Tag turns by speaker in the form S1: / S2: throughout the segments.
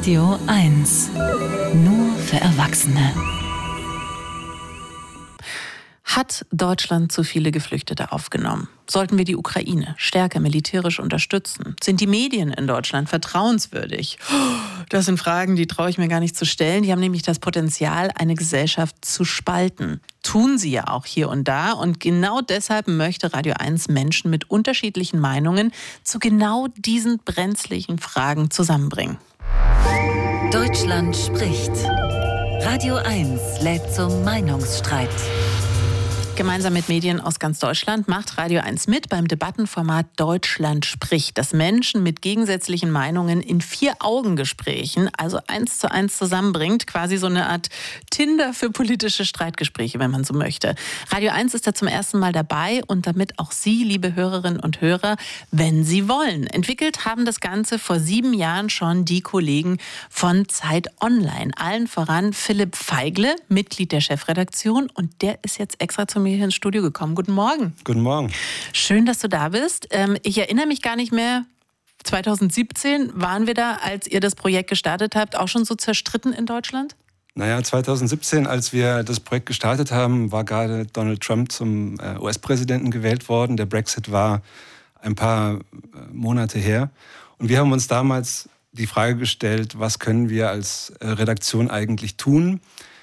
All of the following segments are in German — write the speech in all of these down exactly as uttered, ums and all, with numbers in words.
S1: Radio eins. Nur für Erwachsene. Hat Deutschland zu viele Geflüchtete aufgenommen? Sollten wir die Ukraine stärker militärisch unterstützen? Sind die Medien in Deutschland vertrauenswürdig? Das sind Fragen, die traue ich mir gar nicht zu stellen. Die haben nämlich das Potenzial, eine Gesellschaft zu spalten. Tun sie ja auch hier und da. Und genau deshalb möchte Radio eins Menschen mit unterschiedlichen Meinungen zu genau diesen brenzlichen Fragen zusammenbringen.
S2: Deutschland spricht. Radio eins lädt zum Meinungsstreit.
S1: Gemeinsam mit Medien aus ganz Deutschland macht Radio eins mit beim Debattenformat Deutschland spricht, das Menschen mit gegensätzlichen Meinungen in Vier-Augen-Gesprächen, also eins zu eins zusammenbringt. Quasi so eine Art Tinder für politische Streitgespräche, wenn man so möchte. Radio eins ist da zum ersten Mal dabei und damit auch Sie, liebe Hörerinnen und Hörer, wenn Sie wollen. Entwickelt haben das Ganze vor sieben Jahren schon die Kollegen von Zeit Online. Allen voran Philipp Feigle, Mitglied der Chefredaktion, und der ist jetzt extra zum mir hier ins Studio gekommen. Guten Morgen.
S3: Guten Morgen.
S1: Schön, dass du da bist. Ich erinnere mich gar nicht mehr, zwanzig siebzehn waren wir da, als ihr das Projekt gestartet habt, auch schon so zerstritten in Deutschland?
S3: Naja, zwanzig siebzehn, als wir das Projekt gestartet haben, war gerade Donald Trump zum U S-Präsidenten gewählt worden. Der Brexit war ein paar Monate her. Und wir haben uns damals die Frage gestellt, was können wir als Redaktion eigentlich tun,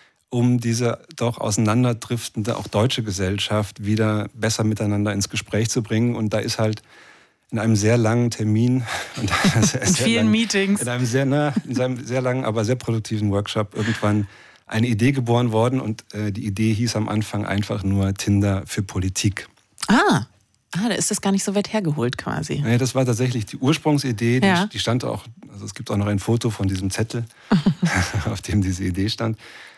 S3: um diese doch auseinanderdriftende, auch deutsche Gesellschaft wieder besser miteinander ins Gespräch zu bringen. Und da ist halt in einem sehr langen Termin und
S1: in vielen
S3: lang,
S1: Meetings,
S3: in einem sehr, na, in einem sehr langen, aber sehr produktiven Workshop irgendwann eine Idee geboren worden. Und äh, die Idee hieß am Anfang einfach nur Tinder für Politik.
S1: Ah, ah, da ist das gar nicht so weit hergeholt quasi.
S3: Nee, das war tatsächlich die Ursprungsidee.
S1: Ja.
S3: Die, die stand auch, also es gibt auch noch ein Foto von diesem Zettel, auf dem diese Idee stand.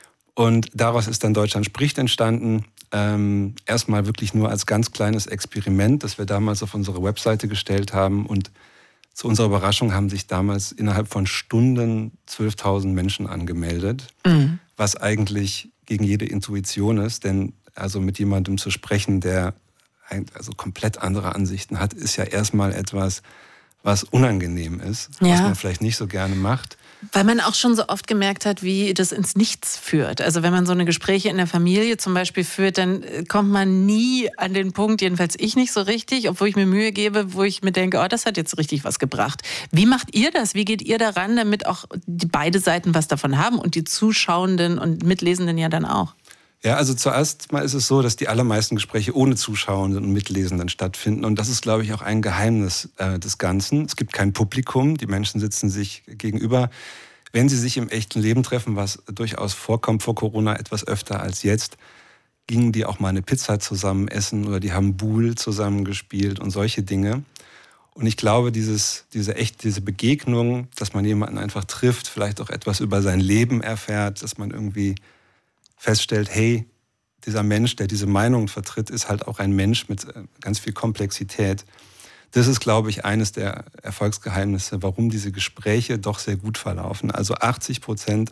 S3: Und daraus ist dann Deutschland spricht entstanden. Ähm, erstmal wirklich nur als ganz kleines Experiment, das wir damals auf unsere Webseite gestellt haben. Und zu unserer Überraschung haben sich damals innerhalb von Stunden zwölftausend Menschen angemeldet, mhm. was eigentlich gegen jede Intuition ist. Denn also mit jemandem zu sprechen, der also komplett andere Ansichten hat, ist ja erstmal etwas, was unangenehm ist, ja. was man vielleicht nicht so gerne macht.
S1: Weil man auch schon so oft gemerkt hat, wie das ins Nichts führt. Also wenn man so eine Gespräche in der Familie zum Beispiel führt, dann kommt man nie an den Punkt, jedenfalls ich nicht so richtig, obwohl ich mir Mühe gebe, wo ich mir denke, oh, das hat jetzt richtig was gebracht. Wie macht ihr das? Wie geht ihr daran, damit auch die beide Seiten was davon haben und die Zuschauenden und Mitlesenden ja dann auch?
S3: Ja, also zuerst mal ist es so, dass die allermeisten Gespräche ohne Zuschauenden und Mitlesenden stattfinden. Und das ist, glaube ich, auch ein Geheimnis äh, des Ganzen. Es gibt kein Publikum, die Menschen sitzen sich gegenüber. Wenn sie sich im echten Leben treffen, was durchaus vorkommt vor Corona etwas öfter als jetzt, gingen die auch mal eine Pizza zusammen essen oder die haben Boule zusammen gespielt und solche Dinge. Und ich glaube, dieses, diese, echt, diese Begegnung, dass man jemanden einfach trifft, vielleicht auch etwas über sein Leben erfährt, dass man irgendwie feststellt, hey, dieser Mensch, der diese Meinung vertritt, ist halt auch ein Mensch mit ganz viel Komplexität. Das ist, glaube ich, eines der Erfolgsgeheimnisse, warum diese Gespräche doch sehr gut verlaufen. Also achtzig Prozent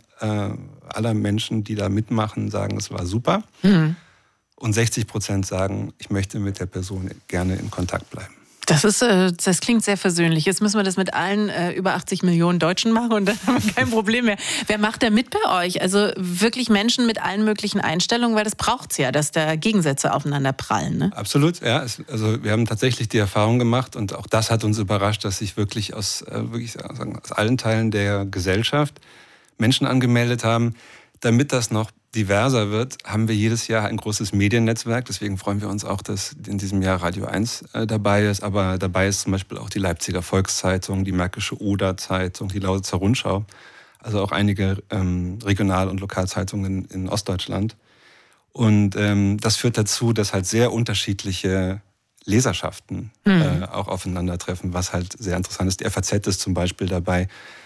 S3: aller Menschen, die da mitmachen, sagen, es war super. Mhm. Und sechzig Prozent sagen, ich möchte mit der Person gerne in Kontakt bleiben.
S1: Das ist, das klingt sehr versöhnlich. Jetzt müssen wir das mit allen äh, über achtzig Millionen Deutschen machen und dann haben wir kein Problem mehr. Wer macht da mit bei euch? Also wirklich Menschen mit allen möglichen Einstellungen, weil das braucht es ja, dass da Gegensätze aufeinander prallen. Ne?
S3: Absolut, ja. Es, also wir haben tatsächlich die Erfahrung gemacht und auch das hat uns überrascht, dass sich wirklich aus, äh, wirklich sagen, aus allen Teilen der Gesellschaft Menschen angemeldet haben. Damit das noch diverser wird, haben wir jedes Jahr ein großes Mediennetzwerk. Deswegen freuen wir uns auch, dass in diesem Jahr Radio eins äh, dabei ist. Aber dabei ist zum Beispiel auch die Leipziger Volkszeitung, die Märkische Oder-Zeitung, die Lausitzer Rundschau. Also auch einige ähm, Regional- und Lokalzeitungen in Ostdeutschland. Und ähm, das führt dazu, dass halt sehr unterschiedliche Leserschaften mhm. äh, auch aufeinandertreffen, was halt sehr interessant ist. Die F A Z ist zum Beispiel dabei,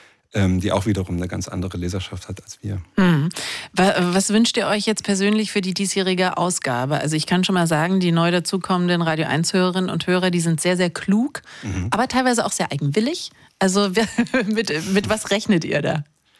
S3: die auch wiederum eine ganz andere Leserschaft hat als wir.
S1: Mhm. Was wünscht ihr euch jetzt persönlich für die diesjährige Ausgabe? Also ich kann schon mal sagen, die neu dazukommenden Radio eins Hörerinnen und Hörer, die sind sehr, sehr klug, mhm. aber teilweise auch sehr eigenwillig. Also mit, mit was rechnet ihr da?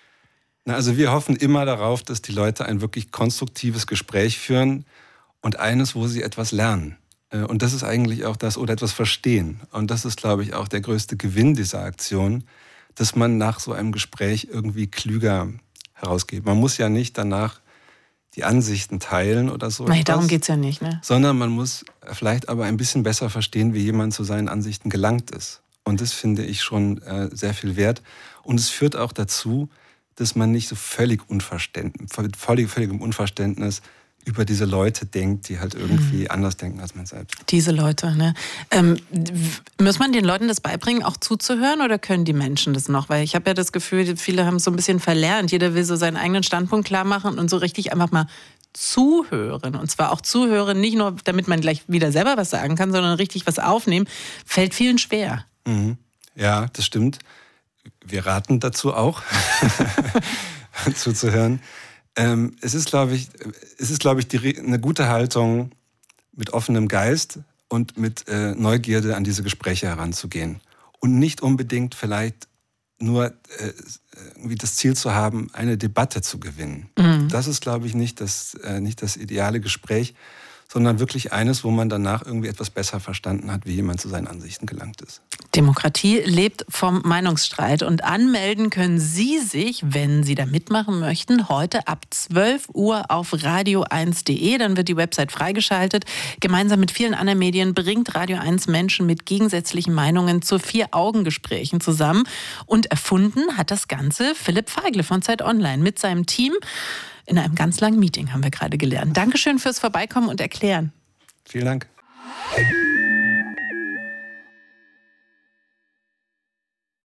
S3: Na, also wir hoffen immer darauf, dass die Leute ein wirklich konstruktives Gespräch führen und eines, wo sie etwas lernen. Und das ist eigentlich auch das, oder etwas verstehen. Und das ist, glaube ich, auch der größte Gewinn dieser Aktion, dass man nach so einem Gespräch irgendwie klüger herausgeht. Man muss ja nicht danach die Ansichten teilen oder so.
S1: Nein, darum geht es ja nicht, ne?
S3: Sondern man muss vielleicht aber ein bisschen besser verstehen, wie jemand zu seinen Ansichten gelangt ist. Und das finde ich schon äh, sehr viel wert. Und es führt auch dazu, dass man nicht so völlig, unverständnis, völlig, völlig im Unverständnis über diese Leute denkt, die halt irgendwie mhm. anders denken als man selbst.
S1: Diese Leute, ne? Ähm, muss man den Leuten das beibringen, auch zuzuhören, oder können die Menschen das noch? Weil ich habe ja das Gefühl, viele haben es so ein bisschen verlernt. Jeder will so seinen eigenen Standpunkt klar machen und so richtig einfach mal zuhören. Und zwar auch zuhören, nicht nur, damit man gleich wieder selber was sagen kann, sondern richtig was aufnehmen, fällt vielen schwer.
S3: Mhm. Ja, das stimmt. Wir raten dazu auch, zuzuhören. Ähm, es ist, glaube ich, es ist, glaube ich, die, eine gute Haltung, mit offenem Geist und mit äh, Neugierde an diese Gespräche heranzugehen. Und nicht unbedingt vielleicht nur äh, irgendwie das Ziel zu haben, eine Debatte zu gewinnen. Mhm. Das ist, glaube ich, nicht das, äh, nicht das ideale Gespräch, sondern wirklich eines, wo man danach irgendwie etwas besser verstanden hat, wie jemand zu seinen Ansichten gelangt ist.
S1: Demokratie lebt vom Meinungsstreit und anmelden können Sie sich, wenn Sie da mitmachen möchten, heute ab zwölf Uhr auf radio eins punkt de. Dann wird die Website freigeschaltet. Gemeinsam mit vielen anderen Medien bringt Radio eins Menschen mit gegensätzlichen Meinungen zu Vier-Augen-Gesprächen zusammen. Und erfunden hat das Ganze Philipp Feigle von Zeit Online mit seinem Team. In einem ganz langen Meeting, haben wir gerade gelernt. Dankeschön fürs Vorbeikommen und Erklären.
S3: Vielen Dank.